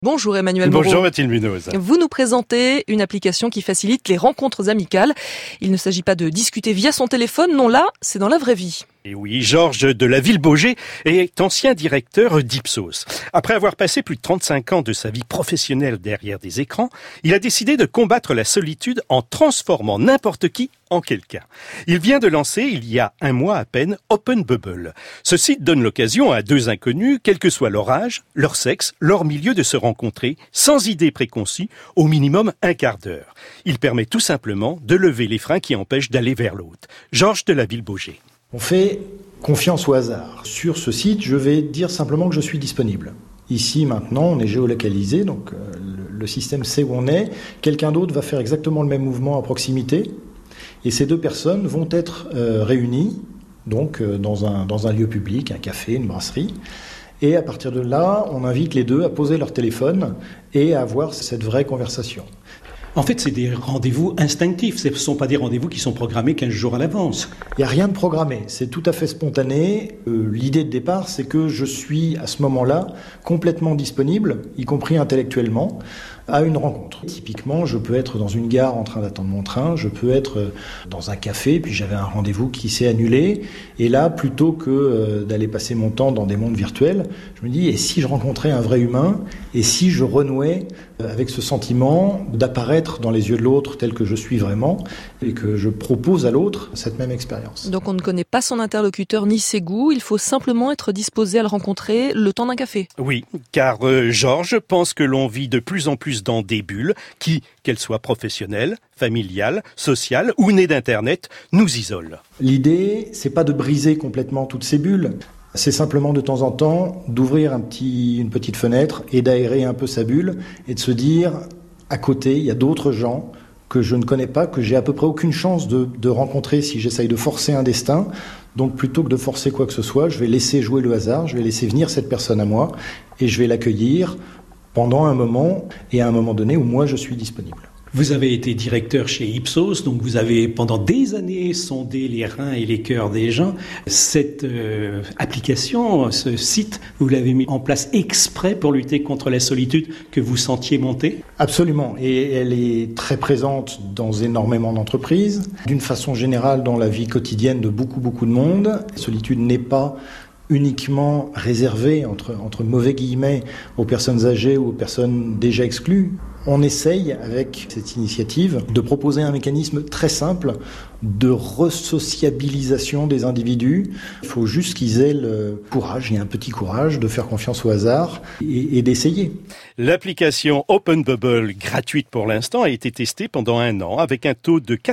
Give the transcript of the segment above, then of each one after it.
Bonjour Emmanuel Moreau. Bonjour Mathilde Munoz. Vous nous présentez une application qui facilite les rencontres amicales. Il ne s'agit pas de discuter via son téléphone, non là, c'est dans la vraie vie. Et oui, Georges de la Ville-Baugé est ancien directeur d'Ipsos. Après avoir passé plus de 35 ans de sa vie professionnelle derrière des écrans, il a décidé de combattre la solitude en transformant n'importe qui en quelqu'un. Il vient de lancer, il y a un mois à peine, Open Bubble. Ce site donne l'occasion à deux inconnus, quel que soit leur âge, leur sexe, leur milieu, de se rencontrer sans idée préconçue, au minimum un quart d'heure. Il permet tout simplement de lever les freins qui empêchent d'aller vers l'autre. Georges de la Ville-Baugé. On fait confiance au hasard. Sur ce site, je vais dire simplement que je suis disponible. Ici, maintenant, on est géolocalisé, donc le système sait où on est. Quelqu'un d'autre va faire exactement le même mouvement à proximité. Et ces deux personnes vont être réunies donc, dans un lieu public, un café, une brasserie. Et à partir de là, on invite les deux à poser leur téléphone et à avoir cette vraie conversation. En fait, c'est des rendez-vous instinctifs. Ce ne sont pas des rendez-vous qui sont programmés 15 jours à l'avance. Il n'y a rien de programmé. C'est tout à fait spontané. L'idée de départ, c'est que je suis à ce moment-là complètement disponible, y compris intellectuellement, à une rencontre. Typiquement, je peux être dans une gare en train d'attendre mon train, je peux être dans un café, puis j'avais un rendez-vous qui s'est annulé. Et là, plutôt que d'aller passer mon temps dans des mondes virtuels, je me dis, et si je rencontrais un vrai humain, et si je renouais avec ce sentiment d'apparaître dans les yeux de l'autre tel que je suis vraiment, et que je propose à l'autre cette même expérience. Donc on ne connaît pas son interlocuteur ni ses goûts, il faut simplement être disposé à le rencontrer le temps d'un café. Oui, car Georges pense que l'on vit de plus en plus dans des bulles qui, qu'elles soient professionnelles, familiales, sociales ou nées d'Internet, nous isolent. L'idée, c'est pas de briser complètement toutes ces bulles. C'est simplement de temps en temps d'ouvrir une petite fenêtre et d'aérer un peu sa bulle et de se dire, à côté, il y a d'autres gens que je ne connais pas, que j'ai à peu près aucune chance de rencontrer si j'essaye de forcer un destin. Donc plutôt que de forcer quoi que ce soit, je vais laisser jouer le hasard, je vais laisser venir cette personne à moi et je vais l'accueillir pendant un moment et à un moment donné où moi je suis disponible. Vous avez été directeur chez Ipsos, donc vous avez pendant des années sondé les reins et les cœurs des gens. Cette application, ce site, vous l'avez mis en place exprès pour lutter contre la solitude que vous sentiez monter ? Absolument, et elle est très présente dans énormément d'entreprises. D'une façon générale, dans la vie quotidienne de beaucoup de monde, la solitude n'est pas uniquement réservée, entre mauvais guillemets, aux personnes âgées ou aux personnes déjà exclues. On essaye, avec cette initiative, de proposer un mécanisme très simple de resociabilisation des individus. Il faut juste qu'ils aient le courage, et un petit courage, de faire confiance au hasard et d'essayer. L'application Open Bubble, gratuite pour l'instant, a été testée pendant 1 an avec un taux de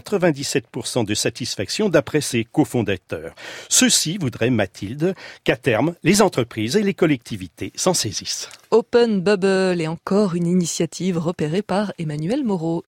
97% de satisfaction d'après ses cofondateurs. Ceci voudrait, Mathilde, qu'à terme, les entreprises et les collectivités s'en saisissent. Open Bubble est encore une initiative repérée par Emmanuel Moreau.